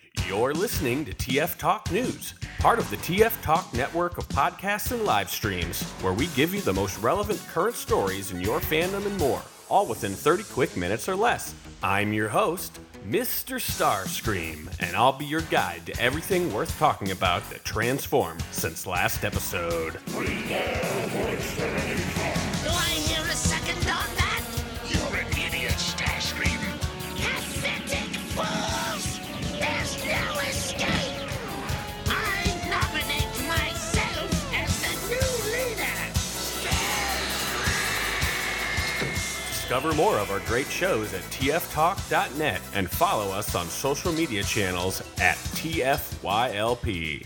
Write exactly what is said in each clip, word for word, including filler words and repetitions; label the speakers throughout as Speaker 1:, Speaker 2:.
Speaker 1: You're listening to T F Talk News, part of the T F Talk network of podcasts and live streams, where we give you the most relevant current stories in your fandom and more, all within thirty quick minutes or less. I'm your host, Mister Starscream, and I'll be your guide to everything worth talking about that transformed since last episode.
Speaker 2: Do I hear a second on that?
Speaker 3: You're an idiot, Starscream.
Speaker 2: Pathetic fools! There's no escape! I nominate myself as the new leader!
Speaker 1: Discover more of our great shows at T F talk dot net and follow us on social media channels at T F Y L P.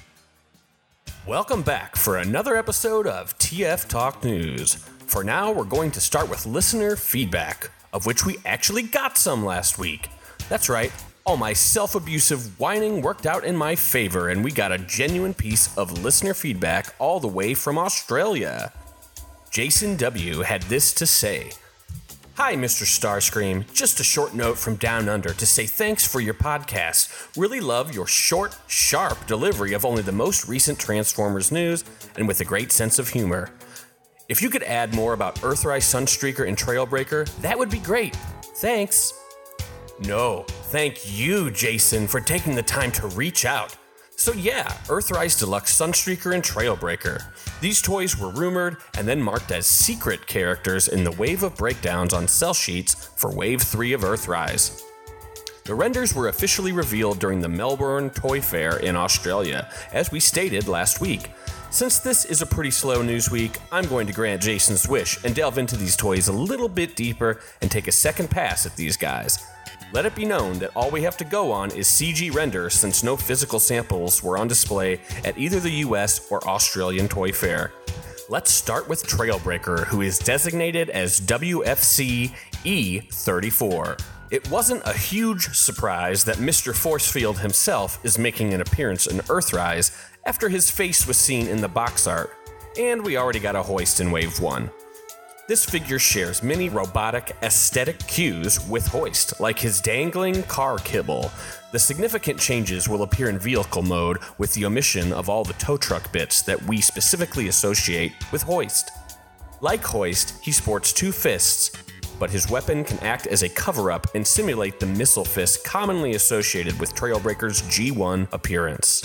Speaker 1: Welcome back for another episode of T F Talk News. For now, we're going to start with listener feedback, of which we actually got some last week. That's right, all my self-abusive whining worked out in my favor, and we got a genuine piece of listener feedback all the way from Australia. Jason W. had this to say. Hi, Mister Starscream. Just a short note from Down Under to say thanks for your podcast. Really love your short, sharp delivery of only the most recent Transformers news and with a great sense of humor. If you could add more about Earthrise, Sunstreaker, and Trailbreaker, that would be great. Thanks. No, thank you, Jason, for taking the time to reach out. So yeah, Earthrise Deluxe, Sunstreaker, and Trailbreaker. These toys were rumored and then marked as secret characters in the wave of breakdowns on sell sheets for Wave three of Earthrise. The renders were officially revealed during the Melbourne Toy Fair in Australia, as we stated last week. Since this is a pretty slow news week, I'm going to grant Jason's wish and delve into these toys a little bit deeper and take a second pass at these guys. Let it be known that all we have to go on is C G renders since no physical samples were on display at either the U S or Australian Toy Fair. Let's start with Trailbreaker, who is designated as W F C E thirty-four. It wasn't a huge surprise that Mister Forcefield himself is making an appearance in Earthrise after his face was seen in the box art, and we already got a hoist in Wave one. This figure shares many robotic aesthetic cues with Hoist, like his dangling car kibble. The significant changes will appear in vehicle mode with the omission of all the tow truck bits that we specifically associate with Hoist. Like Hoist, he sports two fists, but his weapon can act as a cover-up and simulate the missile fist commonly associated with Trailbreaker's G one appearance.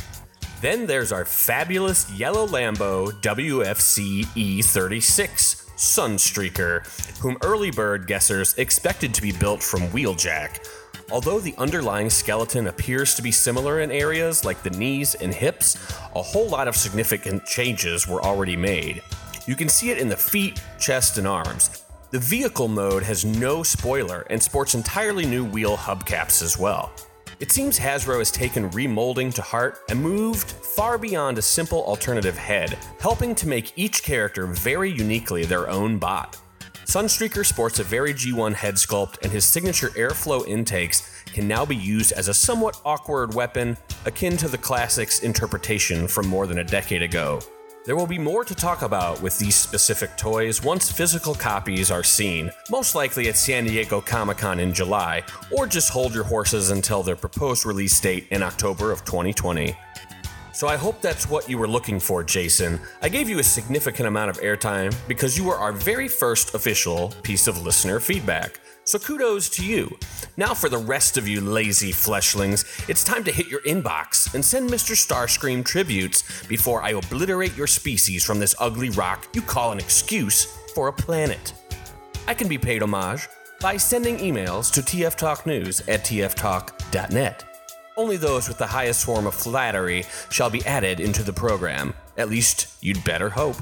Speaker 1: Then there's our fabulous yellow Lambo W F C E thirty-six, Sunstreaker, whom early bird guessers expected to be built from Wheeljack. Although the underlying skeleton appears to be similar in areas like the knees and hips, a whole lot of significant changes were already made. You can see it in the feet, chest, and arms. The vehicle mode has no spoiler and sports entirely new wheel hubcaps as well. It seems Hasbro has taken remolding to heart and moved far beyond a simple alternative head, helping to make each character very uniquely their own bot. Sunstreaker sports a very G one head sculpt, and his signature airflow intakes can now be used as a somewhat awkward weapon, akin to the classic's interpretation from more than a decade ago. There will be more to talk about with these specific toys once physical copies are seen, most likely at San Diego Comic-Con in July, or just hold your horses until their proposed release date in October of twenty twenty. So I hope that's what you were looking for, Jason. I gave you a significant amount of airtime because you were our very first official piece of listener feedback. So kudos to you. Now for the rest of you lazy fleshlings, it's time to hit your inbox and send Mister Starscream tributes before I obliterate your species from this ugly rock you call an excuse for a planet. I can be paid homage by sending emails to tftalknews at T F talk dot net. Only those with the highest form of flattery shall be added into the program. At least you'd better hope.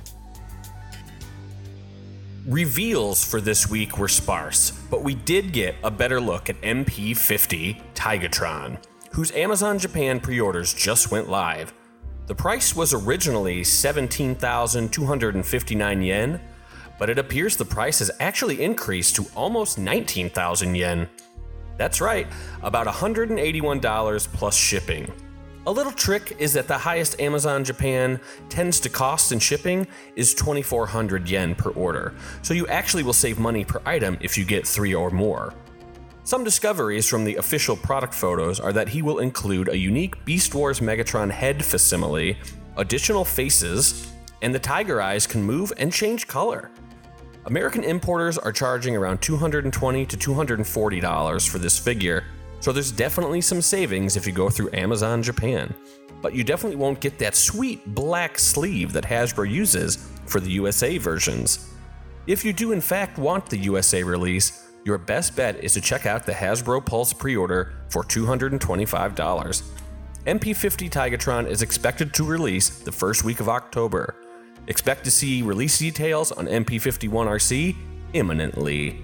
Speaker 1: Reveals for this week were sparse, but we did get a better look at M P fifty Tigatron, whose Amazon Japan pre-orders just went live. The price was originally seventeen thousand two hundred fifty-nine yen, but it appears the price has actually increased to almost nineteen thousand yen. That's right, about one hundred eighty-one dollars plus shipping. A little trick is that the highest Amazon Japan tends to cost in shipping is twenty-four hundred yen per order, so you actually will save money per item if you get three or more. Some discoveries from the official product photos are that he will include a unique Beast Wars Megatron head facsimile, additional faces, and the tiger eyes can move and change color. American importers are charging around two hundred twenty dollars to two hundred forty dollars for this figure, so there's definitely some savings if you go through Amazon Japan. But you definitely won't get that sweet black sleeve that Hasbro uses for the U S A versions. If you do in fact want the U S A release, your best bet is to check out the Hasbro Pulse pre-order for two hundred twenty-five dollars. M P fifty Tigatron is expected to release the first week of October. Expect to see release details on M P fifty-one R C imminently.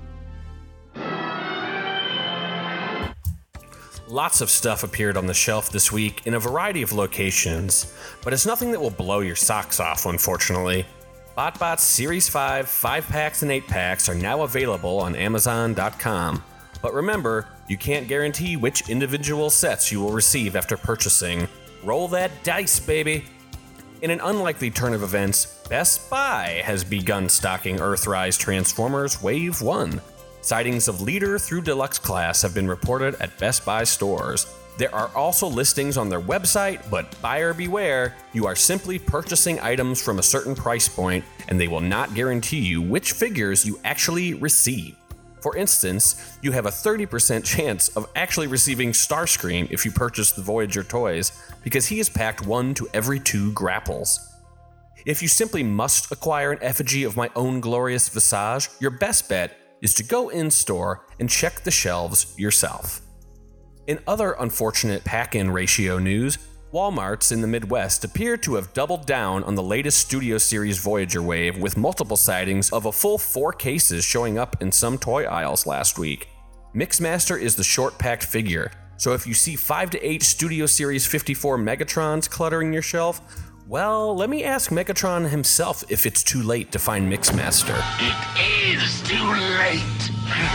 Speaker 1: Lots of stuff appeared on the shelf this week in a variety of locations, but it's nothing that will blow your socks off, unfortunately. BotBots Series five five packs and eight packs are now available on Amazon dot com. But remember, you can't guarantee which individual sets you will receive after purchasing. Roll that dice, baby! In an unlikely turn of events, Best Buy has begun stocking Earthrise Transformers Wave one. Sightings of Leader through Deluxe Class have been reported at Best Buy stores. There are also listings on their website, but buyer beware, you are simply purchasing items from a certain price point, and they will not guarantee you which figures you actually receive. For instance, you have a thirty percent chance of actually receiving Starscream if you purchase the Voyager toys, because he is packed one to every two grapples. If you simply must acquire an effigy of my own glorious Visage, your best bet is to go in-store and check the shelves yourself. In other unfortunate pack-in ratio news, Walmarts in the Midwest appear to have doubled down on the latest Studio Series Voyager wave with multiple sightings of a full four cases showing up in some toy aisles last week. Mixmaster is the short-packed figure, so if you see five to eight Studio Series fifty-four Megatrons cluttering your shelf, well, let me ask Megatron himself if it's too late to find Mixmaster.
Speaker 3: It is too late.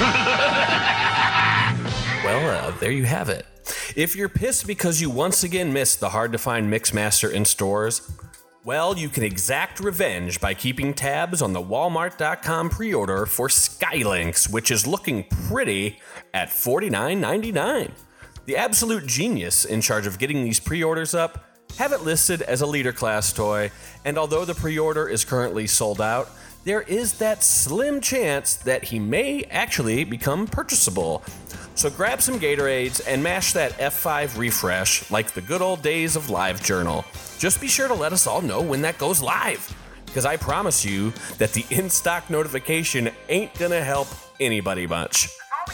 Speaker 1: Well, uh, there you have it. If you're pissed because you once again missed the hard-to-find Mixmaster in stores, well, you can exact revenge by keeping tabs on the Walmart dot com pre-order for Skylynx, which is looking pretty at forty-nine ninety-nine. The absolute genius in charge of getting these pre-orders up have it listed as a leader class toy, and although the pre-order is currently sold out, there is that slim chance that he may actually become purchasable. So grab some Gatorades and mash that F five refresh like the good old days of LiveJournal. Just be sure to let us all know when that goes live, because I promise you that the in-stock notification ain't gonna help anybody much.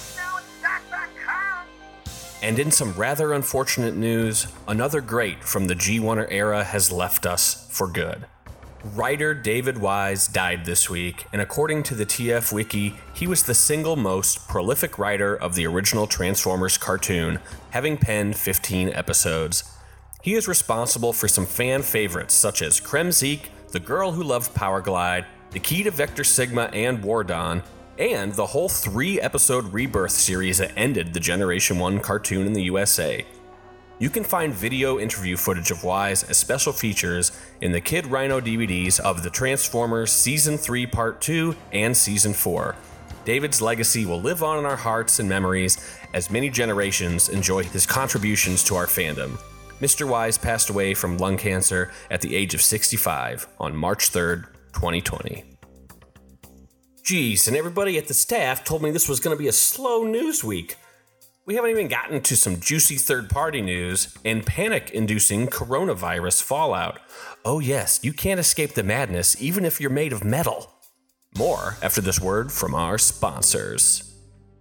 Speaker 1: And in some rather unfortunate news, another great from the G one-er era has left us for good. Writer David Wise died this week, and according to the T F Wiki, he was the single most prolific writer of the original Transformers cartoon, having penned fifteen episodes. He is responsible for some fan favorites such as Kremzeek, The Girl Who Loved Power Glide, The Key to Vector Sigma and War Dawn, and the whole three-episode Rebirth series that ended the Generation one cartoon in the U S A. You can find video interview footage of Wise as special features in the Kid Rhino D V Ds of the Transformers Season three Part two and Season four. David's legacy will live on in our hearts and memories as many generations enjoy his contributions to our fandom. Mister Wise passed away from lung cancer at the age of sixty-five on March third, twenty twenty. Geez, and everybody at the staff told me this was going to be a slow news week. We haven't even gotten to some juicy third-party news and panic-inducing coronavirus fallout. Oh yes, you can't escape the madness even if you're made of metal. More after this word from our sponsors.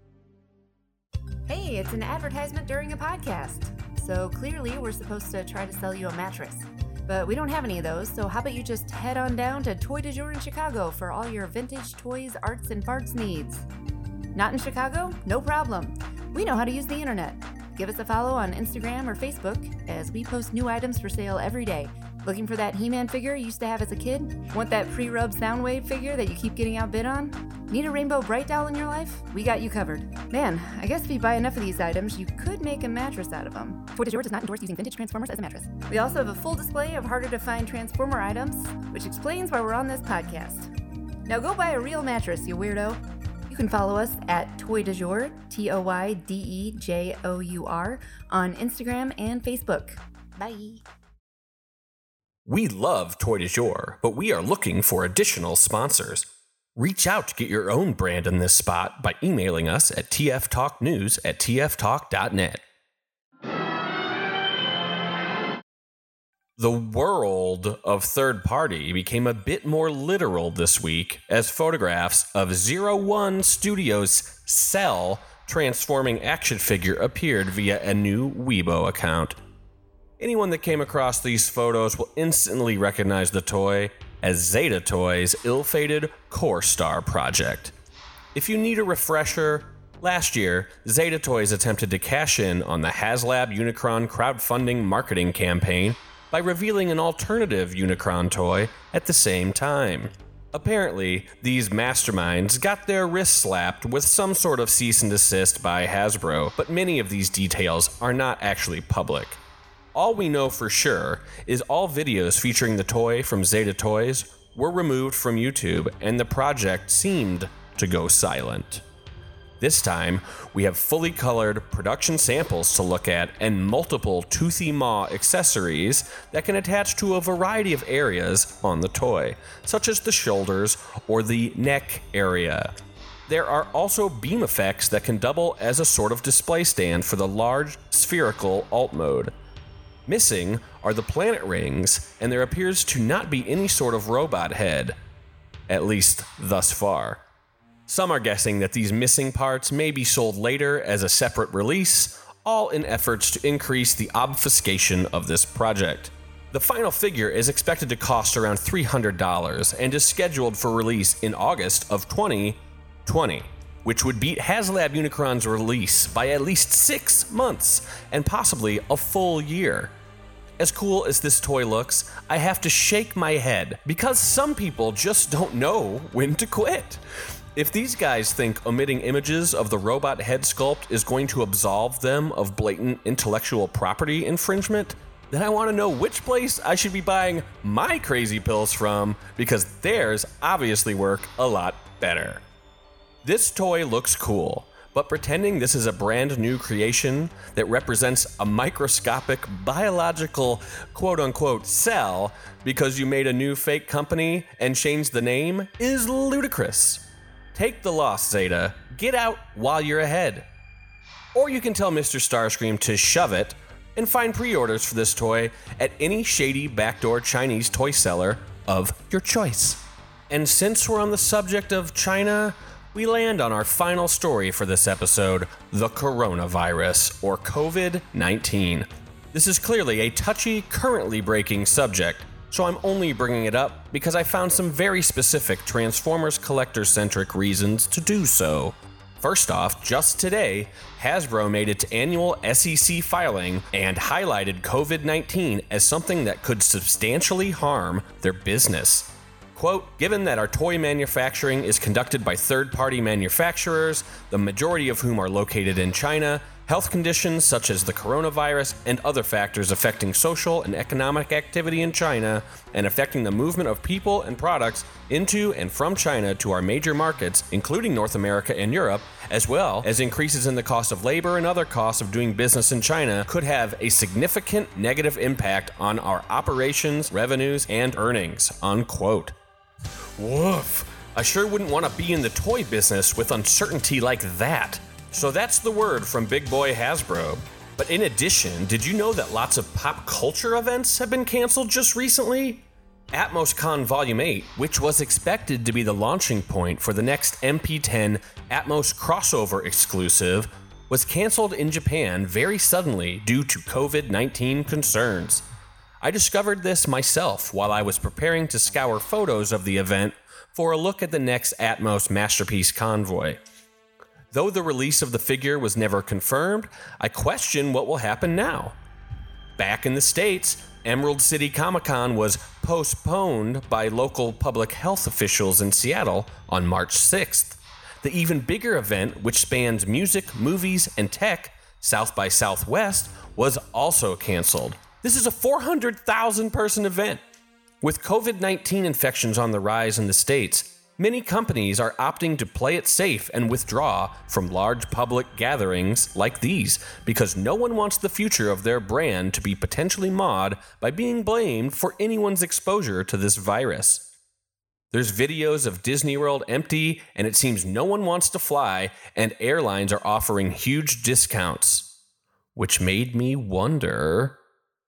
Speaker 4: Hey, it's an advertisement during a podcast. So clearly we're supposed to try to sell you a mattress. But we don't have any of those, so how about you just head on down to Toy Du Jour in Chicago for all your vintage toys, arts, and farts needs. Not in Chicago? No problem. We know how to use the internet. Give us a follow on Instagram or Facebook as we post new items for sale every day. Looking for that He-Man figure you used to have as a kid? Want that pre-rub Soundwave figure that you keep getting outbid on? Need a Rainbow Bright doll in your life? We got you covered. Man, I guess if you buy enough of these items, you could make a mattress out of them. Toy Du Jour does not endorse using vintage Transformers as a mattress. We also have a full display of harder-to-find Transformer items, which explains why we're on this podcast. Now go buy a real mattress, you weirdo. You can follow us at Toy Du Jour, T O Y D E J O U R, on Instagram and Facebook. Bye.
Speaker 1: We love Toy Du Jour, but we are looking for additional sponsors. Reach out to get your own brand in this spot by emailing us at tftalknews at tftalk dot net. The world of third party became a bit more literal this week as photographs of Zero One Studios' Cell transforming action figure appeared via a new Weibo account. Anyone that came across these photos will instantly recognize the toy as Zeta Toys' ill-fated Core Star project. If you need a refresher, last year, Zeta Toys attempted to cash in on the HasLab Unicron crowdfunding marketing campaign by revealing an alternative Unicron toy at the same time. Apparently, these masterminds got their wrists slapped with some sort of cease and desist by Hasbro, but many of these details are not actually public. All we know for sure is all videos featuring the toy from Zeta Toys were removed from YouTube, and the project seemed to go silent. This time, we have fully colored production samples to look at and multiple Toothy Maw accessories that can attach to a variety of areas on the toy, such as the shoulders or the neck area. There are also beam effects that can double as a sort of display stand for the large spherical alt mode. Missing are the planet rings, and there appears to not be any sort of robot head, at least thus far. Some are guessing that these missing parts may be sold later as a separate release, all in efforts to increase the obfuscation of this project. The final figure is expected to cost around three hundred dollars and is scheduled for release in August of twenty twenty, which would beat HasLab Unicron's release by at least six months and possibly a full year. As cool as this toy looks, I have to shake my head because some people just don't know when to quit. If these guys think omitting images of the robot head sculpt is going to absolve them of blatant intellectual property infringement, then I want to know which place I should be buying my crazy pills from, because theirs obviously work a lot better. This toy looks cool, but pretending this is a brand new creation that represents a microscopic biological quote-unquote cell because you made a new fake company and changed the name is ludicrous. Take the loss, Zeta. Get out while you're ahead. Or you can tell Mister Starscream to shove it and find pre-orders for this toy at any shady backdoor Chinese toy seller of your choice. And since we're on the subject of China, we land on our final story for this episode, the coronavirus, or covid nineteen. This is clearly a touchy, currently breaking subject, so I'm only bringing it up because I found some very specific Transformers collector-centric reasons to do so. First off, just today, Hasbro made its annual S E C filing and highlighted covid nineteen as something that could substantially harm their business. Quote, given that our toy manufacturing is conducted by third-party manufacturers, the majority of whom are located in China, health conditions such as the coronavirus and other factors affecting social and economic activity in China and affecting the movement of people and products into and from China to our major markets, including North America and Europe, as well as increases in the cost of labor and other costs of doing business in China, could have a significant negative impact on our operations, revenues, and earnings, unquote. Woof. I sure wouldn't want to be in the toy business with uncertainty like that. So that's the word from Big Boy Hasbro. But in addition, did you know that lots of pop culture events have been canceled just recently? AtmosCon Volume eight, which was expected to be the launching point for the next M P ten Atmos crossover exclusive, was canceled in Japan very suddenly due to covid nineteen concerns. I discovered this myself while I was preparing to scour photos of the event for a look at the next Atmos Masterpiece Convoy. Though the release of the figure was never confirmed, I question what will happen now. Back in the States, Emerald City Comic-Con was postponed by local public health officials in Seattle on March sixth. The even bigger event, which spans music, movies, and tech, South by Southwest, was also canceled. This is a four hundred thousand person event. With covid nineteen infections on the rise in the States, many companies are opting to play it safe and withdraw from large public gatherings like these because no one wants the future of their brand to be potentially marred by being blamed for anyone's exposure to this virus. There's videos of Disney World empty, and it seems no one wants to fly, and airlines are offering huge discounts. Which made me wonder...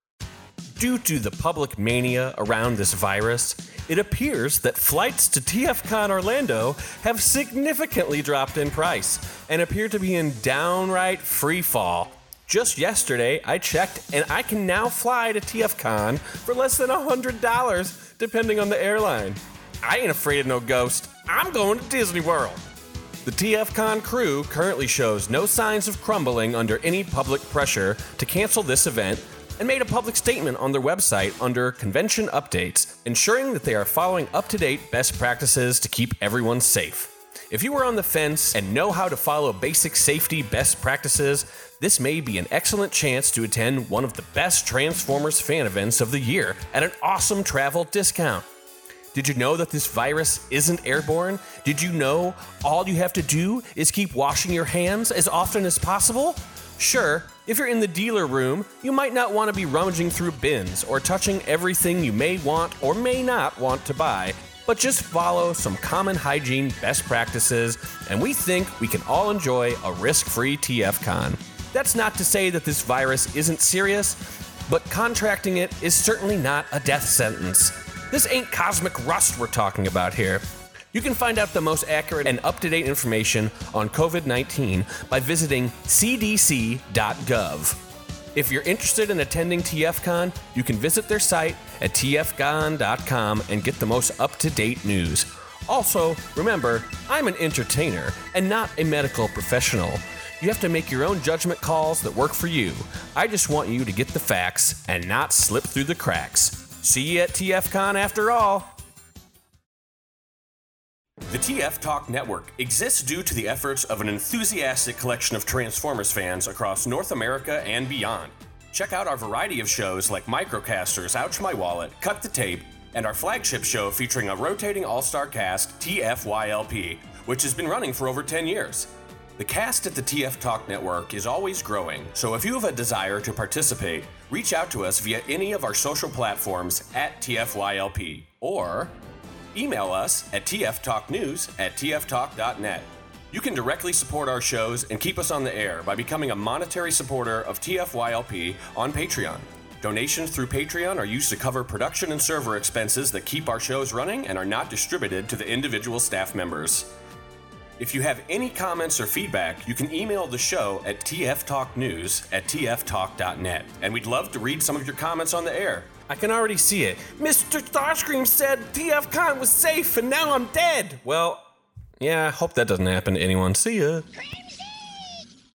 Speaker 1: Due to the public mania around this virus, it appears that flights to TFCon Orlando have significantly dropped in price and appear to be in downright free fall. Just yesterday, I checked, and I can now fly to TFCon for less than one hundred dollars, depending on the airline. I ain't afraid of no ghost. I'm going to Disney World. The TFCon crew currently shows no signs of crumbling under any public pressure to cancel this event and made a public statement on their website under Convention Updates, ensuring that they are following up-to-date best practices to keep everyone safe. If you are on the fence and know how to follow basic safety best practices, this may be an excellent chance to attend one of the best Transformers fan events of the year at an awesome travel discount. Did you know that this virus isn't airborne? Did you know all you have to do is keep washing your hands as often as possible? Sure, if you're in the dealer room, you might not want to be rummaging through bins or touching everything you may want or may not want to buy, but just follow some common hygiene best practices, and we think we can all enjoy a risk-free TFCon. That's not to say that this virus isn't serious, but contracting it is certainly not a death sentence. This ain't cosmic rust we're talking about here. You can find out the most accurate and up-to-date information on covid nineteen by visiting c d c dot gov. If you're interested in attending TFCon, you can visit their site at t f con dot com and get the most up-to-date news. Also, remember, I'm an entertainer and not a medical professional. You have to make your own judgment calls that work for you. I just want you to get the facts and not slip through the cracks. See you at TFCon after all.
Speaker 5: The T F Talk Network exists due to the efforts of an enthusiastic collection of Transformers fans across North America and beyond. Check out our variety of shows like Microcasters, Ouch My Wallet, Cut the Tape, and our flagship show featuring a rotating all-star cast, T F Y L P, which has been running for over ten years. The cast at the T F Talk Network is always growing, so if you have a desire to participate, reach out to us via any of our social platforms at T F Y L P, or email us at t f talk news at t f talk dot net. You can directly support our shows and keep us on the air by becoming a monetary supporter of T F Y L P on Patreon. Donations through Patreon are used to cover production and server expenses that keep our shows running and are not distributed to the individual staff members. If you have any comments or feedback, you can email the show at t f talk news at t f talk dot net, and we'd love to read some of your comments on the air.
Speaker 1: I can already see it. Mister Starscream said TFCon was safe and now I'm dead. Well, yeah, I hope that doesn't happen to anyone. See ya.
Speaker 2: Crimson